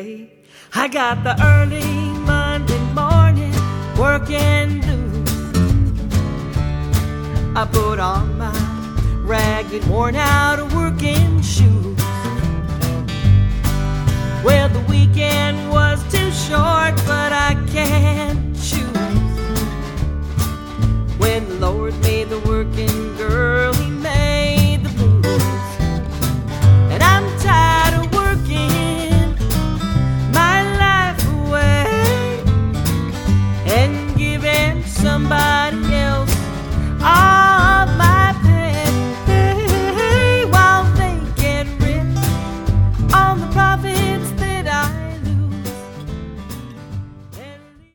day. I got the early Monday morning working blues. I put on my ragged, worn out working shoes. Well, the weekend was too short, but I can't choose. When the Lord made the working girl